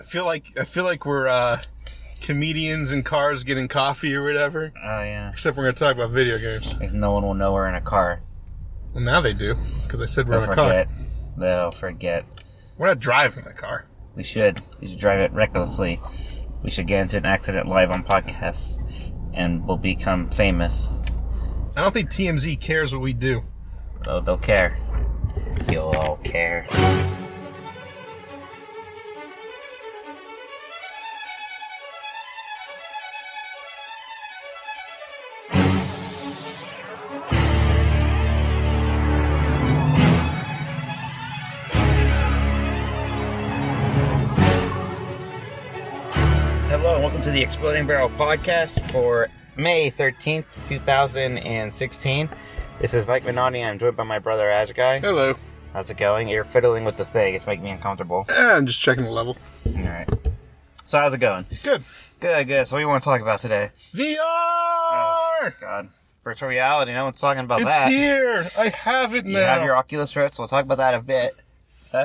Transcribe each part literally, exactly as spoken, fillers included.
I feel like I feel like we're uh, comedians in cars getting coffee or whatever. Oh, yeah. Except we're going to talk about video games. If no one will know we're in a car. Well, now they do, because I said we're They'll in a forget. car. They'll forget. We're not driving the car. We should. We should drive it recklessly. We should get into an accident live on podcasts, and we'll become famous. I don't think T M Z cares what we do. Oh, they'll care. You'll all care. Hello, and welcome to the Exploding Barrel podcast for May thirteenth, twenty sixteen. This is Mike Minotti, and I'm joined by my brother Ajay. Hello. How's it going? You're fiddling with the thing. It's making me uncomfortable. Eh, I'm just checking the level. Alright. So how's it going? Good. Good, good. So what do you want to talk about today? V R! Oh, God. Virtual reality. No one's talking about It's that. here! I have it now. You have your Oculus Rift, so we'll talk about that a bit. Huh?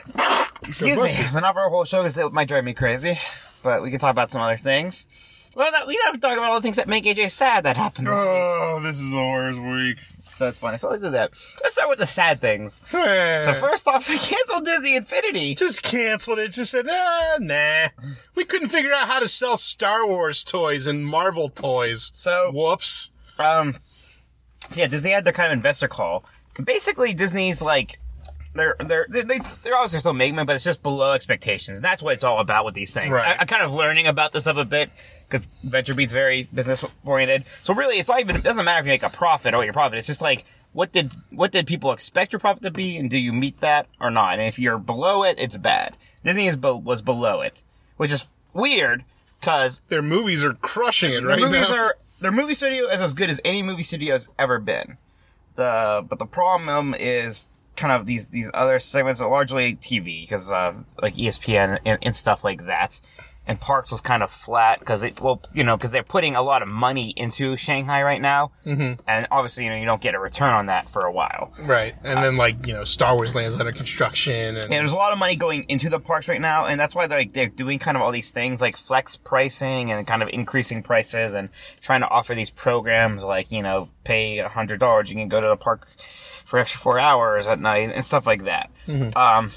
Excuse me. But not for our whole show, because it might drive me crazy. But we can talk about some other things. Well, no, we have to talk about all the things that make A J sad that happened this week. Oh, this is the worst week. So it's funny. So let's do that. Let's start with the sad things. So first off, they canceled Disney Infinity. Just canceled it. Just said, nah, nah. We couldn't figure out how to sell Star Wars toys and Marvel toys. So, Whoops. um, so yeah, Disney had their kind of investor call. Basically, Disney's like, they're, they're, they, they, they're obviously still making them, but it's just below expectations. And that's what it's all about with these things. Right. I, I'm kind of learning about this stuff a bit, because VentureBeat's very business oriented. So really, it's not even, it doesn't matter if you make a profit or what your profit. It's just like, what did, what did people expect your profit to be, and do you meet that or not? And if you're below it, it's bad. Disney is be, was below it, which is weird, because Their movies are crushing it their right movies now. are, their movie studio is as good as any movie studio has ever been. The, but the problem is kind of these, these other segments are largely T V, because, uh, like E S P N and, and stuff like that. And Parks was kind of flat, because it, well, you know, because they're putting a lot of money into Shanghai right now. Mm-hmm. And obviously, you know, you don't get a return on that for a while. Right. And uh, then, like, you know, Star Wars Land's under construction. And, and there's a lot of money going into the parks right now, and that's why they're, like, they're doing kind of all these things like flex pricing and kind of increasing prices and trying to offer these programs like, you know, pay one hundred dollars, you can go to the park for extra four hours at night and stuff like that. Mm-hmm. Um,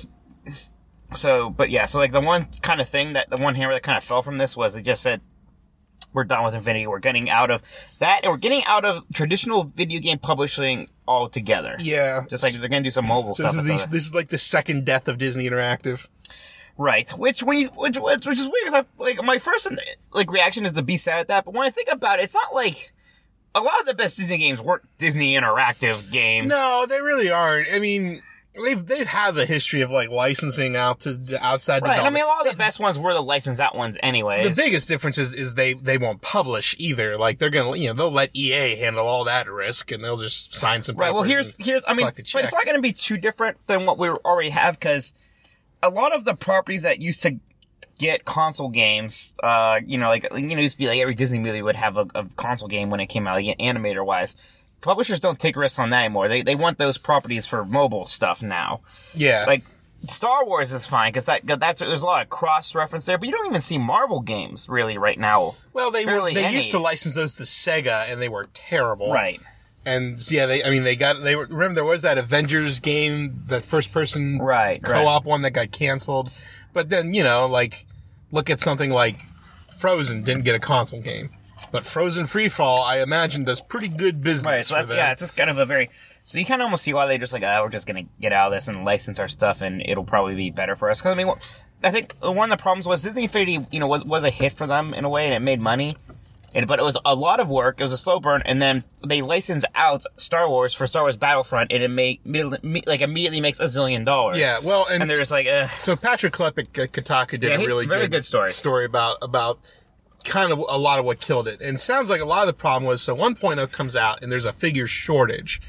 so, but yeah, so like the one kind of thing that, the one hammer that kind of fell from this was it just said, we're done with Infinity. We're getting out of that, and we're getting out of traditional video game publishing altogether. Yeah. Just like they're going to do some mobile so stuff. This is, the, this is like the second death of Disney Interactive. Right. Which, when you, which, which is weird, because like, my first, like, reaction is to be sad at that, but when I think about it, it's not like, a lot of the best Disney games weren't Disney Interactive games. No, they really aren't. I mean, they've they've had the history of like licensing out to outside right. development. I mean, a lot of the best ones were the licensed out ones, anyways. The biggest difference is, is they they won't publish either. Like they're gonna, you know, they'll let E A handle all that risk, and they'll just sign some papers. Right. Well, here's here's I mean, but it's not going to be too different than what we already have, because a lot of the properties that used to get console games, uh, you know, like, you know, it used to be like every Disney movie would have a, a console game when it came out, like animator wise. Publishers don't take risks on that anymore. They they want those properties for mobile stuff now. Yeah. Like, Star Wars is fine, because that, that's, there's a lot of cross reference there, but you don't even see Marvel games really right now. Well, they were, they any. used to license those to Sega, and they were terrible. Right. And yeah, they, I mean, they got, they were, remember there was that Avengers game, that first person right, co-op right. one that got canceled. But then, you know, like, look at something like Frozen didn't get a console game. But Frozen Freefall, I imagine, does pretty good business right, so for that's, them. yeah, it's just kind of a very, so you kind of almost see why they just like, oh, we're just going to get out of this and license our stuff, and it'll probably be better for us. Because, I mean, I think one of the problems was Disney Infinity, you know, was, was a hit for them in a way, and it made money. And, but it was a lot of work, it was a slow burn, and then they licensed out Star Wars for Star Wars Battlefront, and it made, like, immediately makes a zillion dollars. Yeah, well, and, and they're just like, ugh. So Patrick Klepek at Kotaku did yeah, a he, really very good, good story. story about, about kind of a lot of what killed it. And it sounds like a lot of the problem was, so one point oh comes out, and there's a figure shortage.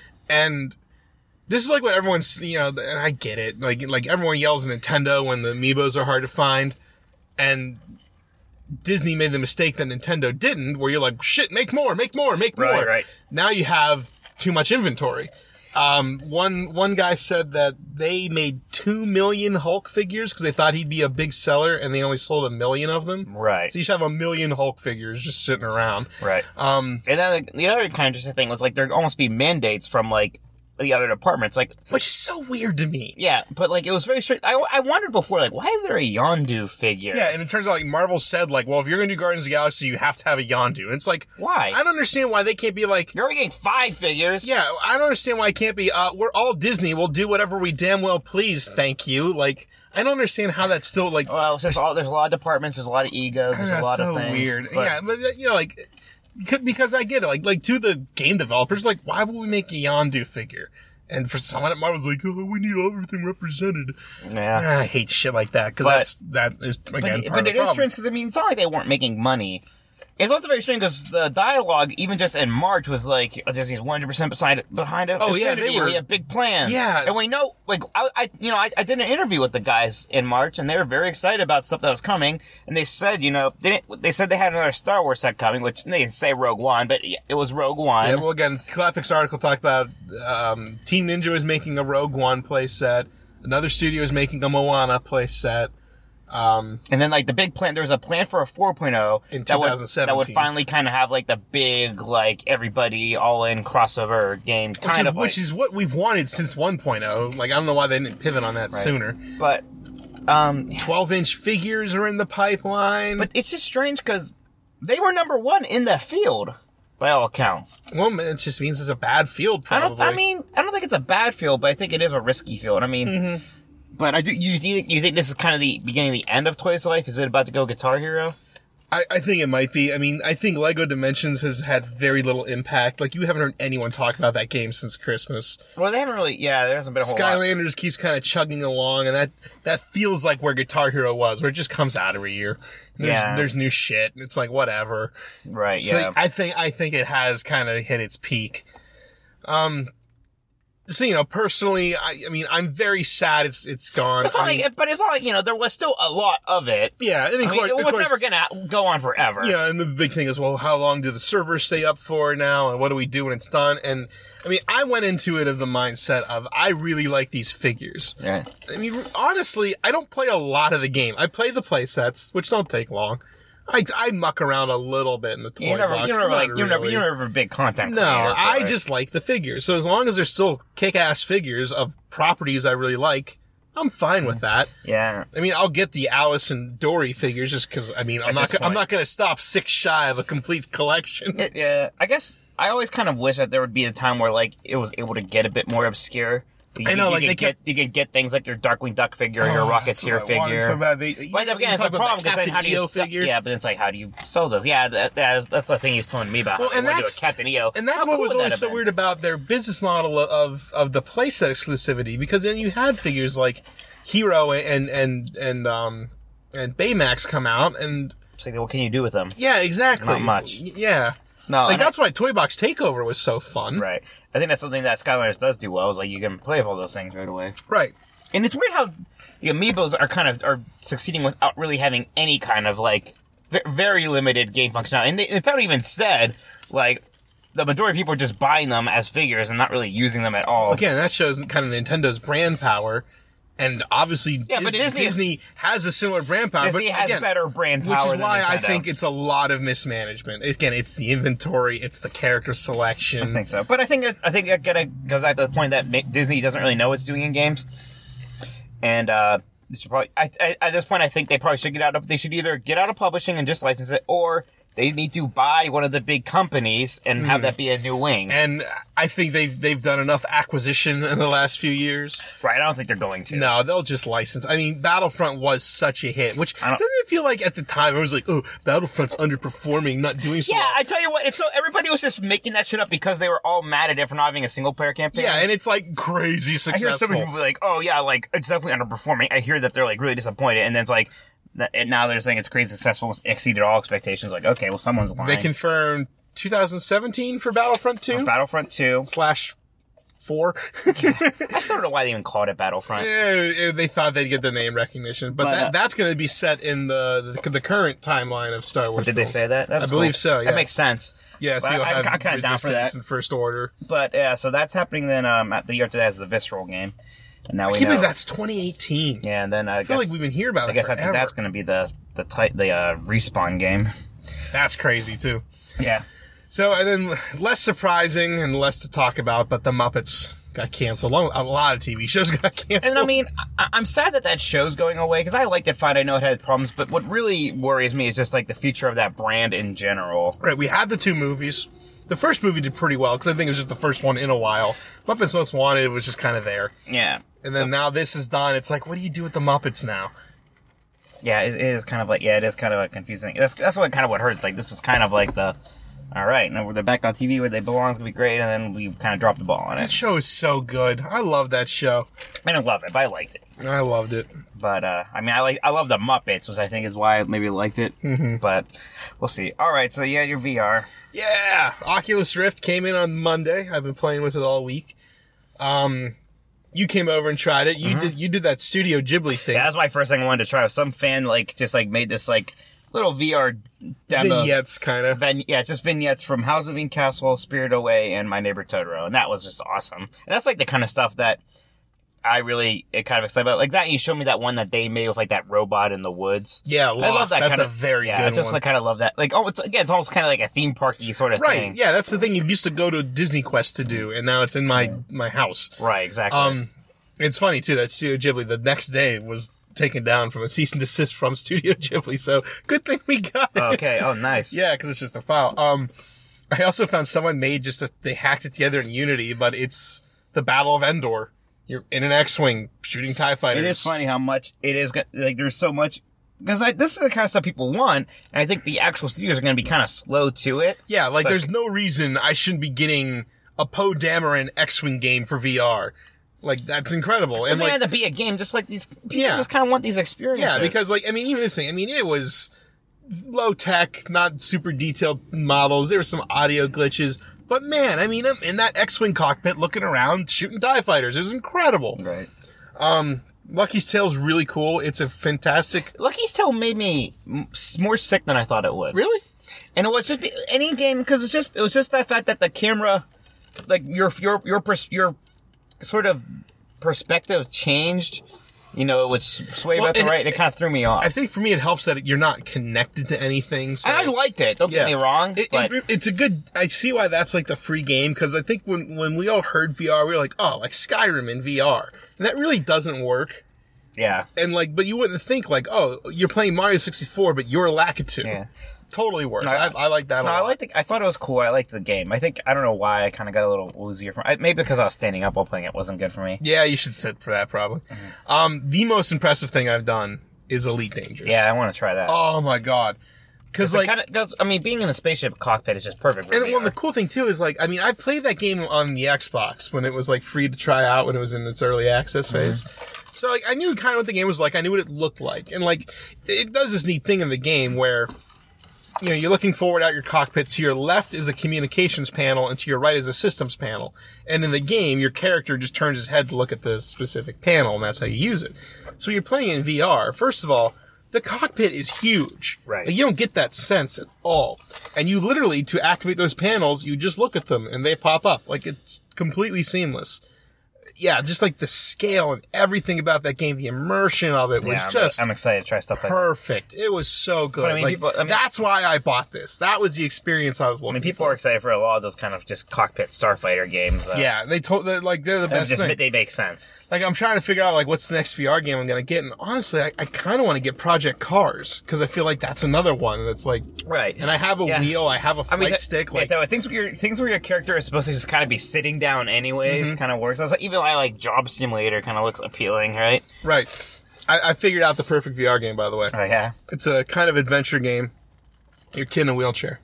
And this is like what everyone's, you know, and I get it, like, like everyone yells at Nintendo when the Amiibos are hard to find, and Disney made the mistake that Nintendo didn't, where you're like, shit, make more, make more, make more. Right, right. Now you have too much inventory. Um, one one guy said that they made two million Hulk figures because they thought he'd be a big seller, and they only sold a million of them. Right. So you should have a million Hulk figures just sitting around. Right. Um, and then the, the other kind of interesting thing was like there'd almost be mandates from like the other departments, like which is so weird to me. Yeah, but like it was very strict. I, I wondered before, like, why is there a Yondu figure? Yeah, and it turns out like Marvel said, like, well, if you're gonna do Guardians of the Galaxy, you have to have a Yondu. And it's like, why? I don't understand why they can't be like, you're getting five figures. Yeah, I don't understand why it can't be. Uh, we're all Disney. We'll do whatever we damn well please. Thank you. Like, I don't understand how that's still like. Well, it's just all, there's a lot of departments. There's a lot of egos. There's a lot so of things. Weird. But, yeah, but you know, like, because I get it. Like, like to the game developers, like, why would we make a Yondu figure? And for someone at Marvel's like, oh, we need everything represented. Yeah. I hate shit like that, because that's, that is, again, but, part but of the it problem. is strange, because, I mean, it's not like they weren't making money. It's also very strange, because the dialogue, even just in March, was like, Disney's one hundred percent beside it, behind it. Oh, yeah, they were. We have big plans. Yeah. And we know, like, I, I you know, I, I did an interview with the guys in March, and they were very excited about stuff that was coming, and they said, you know, they didn't, they said they had another Star Wars set coming, which they didn't say Rogue One, but it was Rogue One. Yeah, well, again, Clapix article talked about um, Team Ninja is making a Rogue One playset. Another studio is making a Moana playset. Um, and then, like, the big plan, there was a plan for a four point oh in that would, twenty seventeen. that would finally kind of have, like, the big, like, everybody all-in crossover game, kind which is, of Which like, is what we've wanted since one point oh. Like, I don't know why they didn't pivot on that Right. sooner. But, um... twelve-inch figures are in the pipeline. But it's just strange, because they were number one in the field, by all accounts. Well, it just means it's a bad field, I probably. don't, I mean, I don't think it's a bad field, but I think it is a risky field. I mean... Mm-hmm. But I do. You, do you, think, you think this is kind of the beginning, the end of Toys to Life? Is it about to go Guitar Hero? I, I think it might be. I mean, I think Lego Dimensions has had very little impact. Like, you haven't heard anyone talk about that game since Christmas. Well, they haven't really. Yeah, there hasn't been a whole lot. Skylanders keeps kind of chugging along, and that, that feels like where Guitar Hero was, where it just comes out every year. There's, Yeah. there's new shit. It's like, whatever. Right. So Yeah. I think I think it has kind of hit its peak. Um. So, you know, personally, I, I mean, I'm very sad it's it's gone. It's not I mean, like, but it's not like, you know, there was still a lot of it. yeah, and of I mean, course, it of was course- never gonna go on forever. Yeah, and the big thing is, well, how long do the servers stay up for now, and what do we do when it's done? And, I mean, I went into it of the mindset of, I really like these figures. Yeah. I mean, honestly, I don't play a lot of the game. I play the play sets, which don't take long. I, I muck around a little bit in the toy You're never, box. you're never but like, not you're never, really. you're never a big content No, creator, so, I right? just like the figures. So as long as they're still kick-ass figures of properties I really like, I'm fine with that. Yeah. I mean, I'll get the Alice and Dory figures just because, I mean, I'm At not, this gonna, I'm point. not going to stop six shy of a complete collection. It, yeah. I guess I always kind of wish that there would be a time where, like, it was able to get a bit more obscure. You, I know, you like, could they get, kept- you could get things like your Darkwing Duck figure, or your Oh, Rocketeer that's what I wanted figure. so bad. They- But you- again, you it's talk a about problem that because then Captain how do you E O sell, figure? yeah, but it's like how do you sell those? Yeah, that, that, that's the thing he was telling me about. Well, how and they would do that's- a Captain E O, And that's How what cool was would that always have so been? weird about their business model of of the playset exclusivity, because then you had figures like Hero and and and um and Baymax come out, and It's like, what can you do with them? yeah, exactly, Not much. Yeah, No, like and I- that's why Toy Box Takeover was so fun, Right. I think that's something that Skylanders does do well. Is like you can play with all those things right away. Right. And it's weird how the amiibos are kind of are succeeding without really having any kind of like v- very limited game functionality. And they, it's not even said like the majority of people are just buying them as figures and not really using them at all. Again, that shows kind of Nintendo's brand power. And obviously, Yeah, but Dis- Disney- Disney has a similar brand power. Disney but has again, better brand which power is than why I Nintendo. think it's a lot of mismanagement. Again, it's the inventory, it's the character selection. I think so. But I think it, I think it kinda goes back to the point that ma- Disney doesn't really know what it's doing in games. And uh, this should probably, I, I, at this point, I think they probably should get out of. They should either get out of publishing and just license it, or they need to buy one of the big companies and have that be a new wing. And I think they've they've done enough acquisition in the last few years. Right? I don't think they're going to. No, they'll just license. I mean, Battlefront was such a hit, which I don't- doesn't it feel like at the time it was like, oh, Battlefront's underperforming, not doing so Yeah, well. I tell you what. It's so everybody was just making that shit up because they were all mad at it for not having a single player campaign. Yeah, and it's like crazy I successful. hear so many people be like, "Oh yeah, like it's definitely underperforming." I hear that they're like really disappointed, and then it's like, that, and now they're saying it's crazy successful, exceeded all expectations. Like, okay, well, someone's lying. They confirmed two thousand seventeen for Battlefront two Battlefront two, slash four. I still don't know why they even called it Battlefront. Yeah, they thought they'd get the name recognition, but, But, that, uh, that's going to be set in the, the the current timeline of Star Wars. Did they films. say that? That's I believe cool. so. Yeah, That makes sense. yeah. So But you'll I- have I'm kinda down for Resistance that. and First Order. But yeah, so that's happening then. Um, at the year after that is the Visceral game, and now I we can't know. believe that's twenty eighteen. Yeah, and then uh, I, I feel guess like we've been hearing about I it guess I forever. think that's going to be the the type the uh, Respawn game. That's crazy too. Yeah. So, and then less surprising and less to talk about, but the Muppets got canceled. A lot of T V shows got canceled. And I mean, I- I'm sad that that show's going away because I liked it fine. I know it had problems, but what really worries me is just like the future of that brand in general. Right, we had the two movies. The first movie did pretty well because I think it was just the first one in a while. Muppets Most Wanted was just kind of there. Yeah. And then now this is done. It's like, what do you do with the Muppets now? Yeah, it, it is kind of like, yeah, it is kind of a confusing. That's that's what kind of what hurts. Like, this was kind of like the, all right, now they're back on T V where they belong, it's going to be great, and then we kind of dropped the ball on That it. show is so good. I love that show. I don't love it, but I liked it. I loved it. But, uh, I mean, I like, I love the Muppets, which I think is why I maybe liked it. Mm-hmm. But we'll see. All right, so yeah, your V R. Yeah, Oculus Rift came in on Monday. I've been playing with it all week. Um, you came over and tried it. You Mm-hmm. did. You did that Studio Ghibli thing. Yeah, that's my first thing I wanted to try. Some fan, like, just, like, made this, like, little V R demo. Vignettes, kind of. Vin- yeah, just vignettes from House of Castle, Spirit Away, and My Neighbor Totoro, and that was just awesome. And that's like the kind of stuff that I really it kind of excited about. Like that, you showed me that one that they made with like that robot in the woods. Yeah, I love Lost. that That's kind a of very yeah. I good just one. like kind of love that. Like oh, it's again, it's almost kind of like a theme parky sort of Right. thing. Yeah, that's the thing you used to go to Disney Quest to do, and now it's in my my house. Right. Exactly. Um, it's funny too that Studio Ghibli the next day was taken down from a cease and desist from Studio Ghibli. So good thing we got it. okay. Oh, nice. Yeah, because it's just a file. Um, I also found someone made just a, they hacked it together in Unity, but it's the Battle of Endor. You're in an X-wing shooting TIE fighters. It is funny how much it is. go- Like there's so much. Because this is the kind of stuff people want, and I think the actual studios are going to be kind of slow to it. Yeah, like So- there's no reason I shouldn't be getting a Poe Dameron X-wing game for V R. Like that's incredible. And And they like had to be a game, just like these people Yeah. just kind of want these experiences. yeah, because like I mean even this thing, I mean it was low tech, not super detailed models. There were some audio glitches, but man, I mean I'm in that X-wing cockpit looking around shooting TIE fighters. It was incredible. right. Lucky's Tale's really cool. It's a fantastic. Lucky's Tale made me m- s- more sick than I thought it would. Really? And it was just be- any game because it's just it was just that fact that the camera, like your your your pers- your sort of perspective changed. You know, it would s- sway Well, left and and- right, and it kind of threw me off. I think for me it helps that you're not connected to anything. So. and I liked it. Don't get me wrong, It- but it- it's a good. I see why that's like the free game because I think when when we all heard V R, we were like, oh, like Skyrim in V R, and that really doesn't work. yeah, And like, but you wouldn't think like, oh, you're playing Mario sixty-four, but you're Lakitu. yeah. Totally works. No, I, I- I like that. No, a I lot. liked it. I thought it was cool. I liked the game. I think I don't know why I kind of got a little woozier from. I, maybe because I was standing up while playing it wasn't good for me. Yeah, you should sit for that probably. Mm-hmm. Um, the most impressive thing I've done is Elite Dangerous. Yeah, I want to try that. Oh my god. Because like, kind of does. I mean, being in a spaceship cockpit is just perfect. For and V R. well, the cool thing too is like, I mean, I played that game on the Xbox when it was like free to try out when it was in its early access phase. So like, I knew kind of what the game was like. I knew what it looked like, and like, it does this neat thing in the game where, you know, you're looking forward out your cockpit. To your left is a communications panel, and to your right is a systems panel. And in the game, your character just turns his head to look at the specific panel, and that's how you use it. So you're playing in V R. First of all, the cockpit is huge. Right. Like, you don't get that sense at all. And you literally, to activate those panels, you just look at them and they pop up. Like, it's completely seamless. Yeah, just like the scale and everything about that game, the immersion of it was yeah, I'm- just I'm, excited to try stuff like that. perfect. It was so good. I mean, Like, people- I mean- that's why I bought this. That was the experience I was I looking mean, people for. are excited for a lot of those kind of just cockpit starfighter games. Uh, Yeah, they told that like they're the they're best just thing. they make sense. Like, I'm trying to figure out, like, what's the next V R game I'm going to get. And honestly, I, I kind of want to get Project Cars, because I feel like that's another one that's like, Right. and I have a Yeah. wheel, I have a I flight mean, th- stick. yeah, Like, so things where your things where your character is supposed to just kind of be sitting down anyways Mm-hmm. kind of works. That's like, even I like Job Simulator kind of looks appealing, right? right. I, I figured out the perfect V R game, by the way. Oh yeah. It's a kind of adventure game. Your kid in a wheelchair.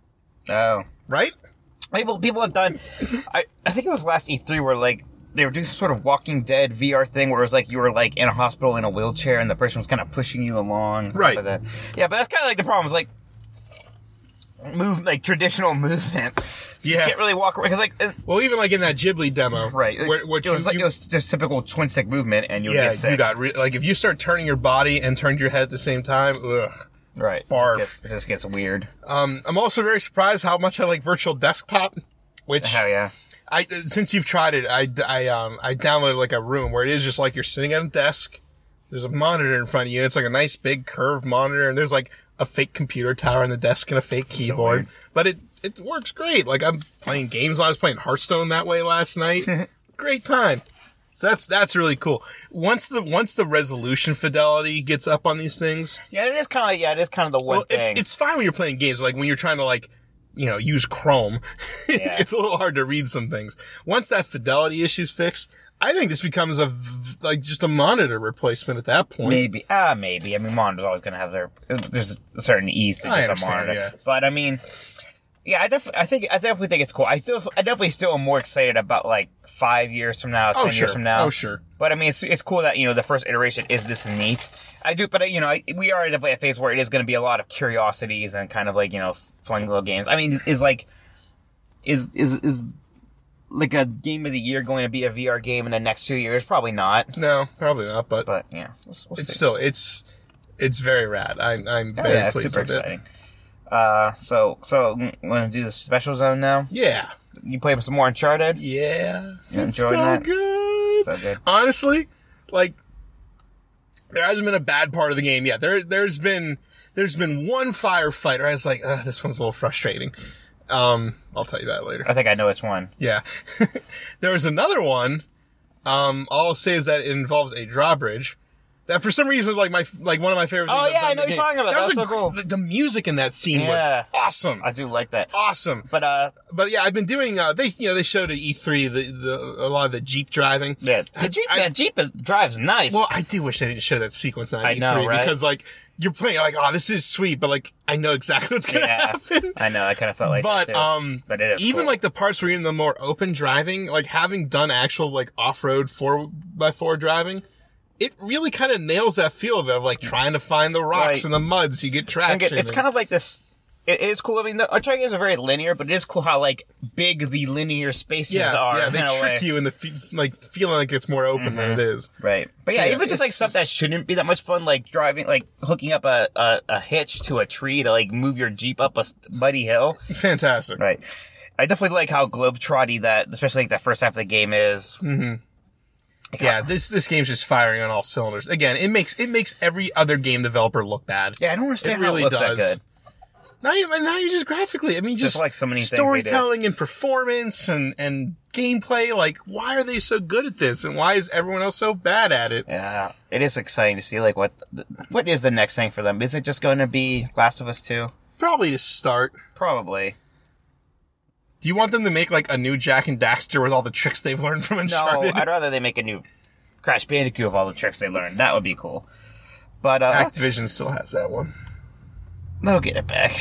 Oh. Right? People people have done. I I think it was last E three where like they were doing some sort of Walking Dead V R thing where it was like you were like in a hospital in a wheelchair and the person was kind of pushing you along. and stuff Right. Like that. Yeah, but that's kind of like the problem. Is like move like traditional movement. Yeah. You can't really walk around because like uh, Well, even like in that Ghibli demo, right. Where, where it was you, like you, it was just typical twin stick movement, and you'll yeah, get sick. you got re- like if you start turning your body and turned your head at the same time, ugh. Right. Barf. It just, gets, it just gets weird. Um, I'm also very surprised how much I like Virtual Desktop, which Hell yeah. I since you've tried it, I, I um I downloaded like a room where it is just like you're sitting at a desk. There's a monitor in front of you. It's like a nice big curved monitor, and there's like a fake computer tower on the desk and a fake keyboard. So but it it works great. Like I'm playing games. I was playing Hearthstone that way last night. Great time. So that's that's really cool. Once the once the resolution fidelity gets up on these things, Yeah, it is kind of yeah, it is kind of the one well, it, thing. it's fine when you're playing games. Like when you're trying to like, you know, use Chrome, Yeah. it's a little hard to read some things. Once that fidelity issue's fixed, I think this becomes a v- like just a monitor replacement at that point. Maybe. Ah, maybe. I mean, monitors always going to have their... There's a certain ease to I just a understand, monitor. yeah. But, I mean... Yeah, I definitely, I think, I definitely think it's cool. I still, I definitely still am more excited about, like, five years from now, ten Oh sure. years from now. Oh sure. But, I mean, it's, it's cool that, you know, the first iteration is this neat. I do, but, you know, I, we are definitely at a phase where it is going to be a lot of curiosities and kind of, like, you know, fun little games. I mean, is, is like... Is, is, is... Like a game of the year going to be a V R game in the next two years? Probably not. No, probably not. But, But yeah, we'll, we'll it's see. still it's it's very rad. I'm I'm Oh, very yeah, it's pleased super with exciting. Uh, so so want to do the special zone now? it. Yeah. You play some more Uncharted? Yeah. You It's enjoying so that? good. So good. Honestly, like there hasn't been a bad part of the game yet. There there's been there's been one firefight where I was like, Ugh, this one's a little frustrating. Um, I'll tell you that later. I think I know which one. Yeah. There was another one. Um, all I'll say is that it involves a drawbridge. That for some reason was like my like one of my favorite things. Oh, I've yeah, done I in know the what you're game. talking about. That That's was so a gr- cool. The, the music in that scene Yeah. was awesome. I do like that. Awesome. But uh, But yeah, I've been doing. Uh, they you know they showed at E three the, the a lot of the Jeep driving. yeah, I- the Jeep, I- that Jeep is- drives nice. Well, I do wish they didn't show that sequence on I E three know, right? because like you're playing like, oh, this is sweet, but like I know exactly what's gonna yeah, happen. I know. I kind of felt like But that too. um, But it is even cool. like the parts where you're in the more open driving, like having done actual like off road four by four driving, it really kind of nails that feel of it, of like trying to find the rocks Right. and the muds. You get I think traction. it- it's and- kind of like this. It is cool. I mean, the Uncharted games are very linear, but it is cool how like big the linear spaces yeah, are. yeah. They in a trick way. you into fe- like feeling like it's more open than it is. Right. But So, yeah, yeah, even just like it's stuff that just- shouldn't be that much fun, like driving, like hooking up a, a, a hitch to a tree to like move your Jeep up a s- muddy hill. Fantastic. Right. I definitely like how globetrotty that, especially like that first half of the game is. Yeah, this this game's just firing on all cylinders. Again, it makes it makes every other game developer look bad. Yeah, I don't understand It how really it looks does. that good. Not even not even just graphically. I mean, just, Just like so many things they do. storytelling and performance and and gameplay. Like, why are they so good at this, and why is everyone else so bad at it? Yeah, it is exciting to see like what the, what is the next thing for them. Is it just going to be Last of Us two? Probably to start. Probably. Do you want them to make like a new Jack and Daxter with all the tricks they've learned from No, Uncharted? I'd rather they make a new Crash Bandicoot of all the tricks they learned. That would be cool. But uh, Activision still has that one. they'll get it back.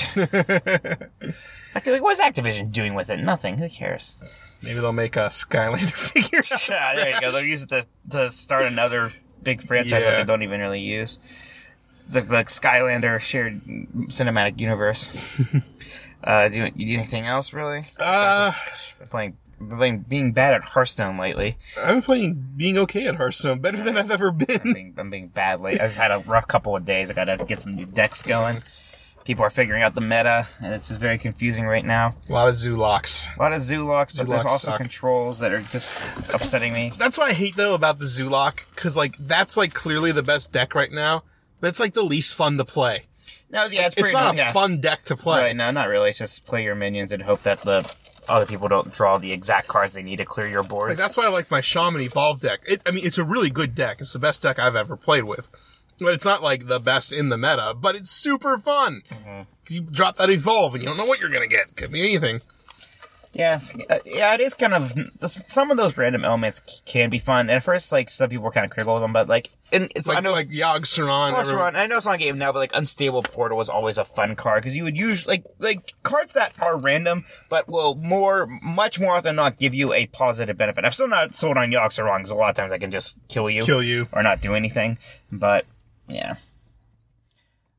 Activ- what's Activision doing with it? Nothing. Who cares? Maybe they'll make a Skylander figure. Yeah, there you go. They'll use it to, to start another big franchise that Yeah. they don't even really use. The, the Skylander shared cinematic universe. uh, do you, you do anything else, really? Uh, Been playing, been playing, being bad at Hearthstone lately. I've been playing being okay at Hearthstone, better than I've ever I'm been. being, I'm being bad lately. I just had a rough couple of days. I gotta get some new decks going. People are figuring out the meta, and it's just very confusing right now. A lot of Zulocks. A lot of Zulocks, but there's Zulocks also suck. controls that are just upsetting me. That's what I hate though about the Zulock, because like that's like clearly the best deck right now. That's like the least fun to play. No, yeah, it's It's pretty not a yeah. fun deck to play. Right, no, not really. It's just play your minions and hope that the other people don't draw the exact cards they need to clear your boards. Like, that's why I like my Shaman Evolve deck. It, I mean, it's a really good deck. It's the best deck I've ever played with. But it's not like the best in the meta, but it's super fun. Mm-hmm. You drop that Evolve and you don't know what you're gonna get. Could be anything. Yeah, uh, yeah, it is kind of some of those random elements c- can be fun. And at first, like some people were kind of critical of them, but like, and it's I Like, know like Yogg Saron. Well, sure, I know it's not a game now, but like Unstable Portal was always a fun card because you would use like like cards that are random, but will more much more often than not give you a positive benefit. I'm still not sold on Yogg Saron because a lot of times I can just kill you, Kill you. or not do anything. But yeah,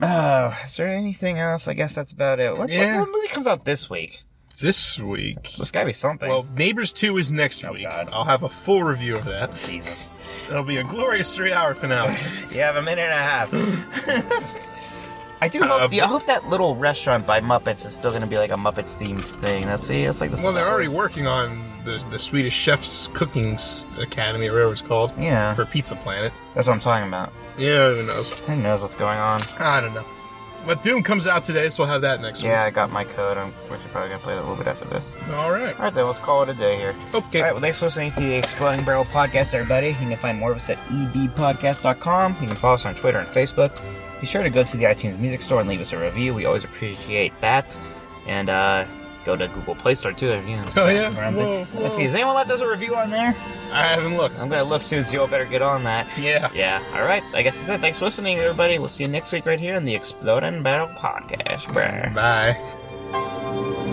Uh, is there anything else? I guess that's about it. What, Yeah. what, what movie comes out this week? This week. There's gotta be something. Well, Neighbors two is next Oh, week. God. I'll have a full review of that. Jesus. It'll be a glorious three-hour finale. You have a minute and a half. I do hope. Uh, yeah, I hope that little restaurant by Muppets is still gonna be like a Muppets themed thing. That's see, it's like the. Well, they're already working on the, the Swedish Chef's Cooking Academy, or whatever it's called. Yeah. For Pizza Planet. That's what I'm talking about. Yeah, who knows? Who knows what's going on? I don't know. But Doom comes out today, so we'll have that next Yeah, I got my code. I'm we're probably gonna play that a little bit after this. week. All right. All right, then let's call it a day here. Okay. All right, well, thanks for listening to the Exploding Barrel Podcast, everybody. You can find more of us at e b podcast dot com. You can follow us on Twitter and Facebook. Be sure to go to the iTunes Music Store and leave us a review. We always appreciate that. And uh, go to Google Play Store, too. You know, Oh, yeah? around there. Whoa, Let's whoa. see, has anyone left us a review on there? I haven't looked. I'm going to look soon, so you all better get on that. Yeah. Yeah, all right. I guess that's it. Thanks for listening, everybody. We'll see you next week right here on the Exploding Barrel Podcast. Bye. Bye.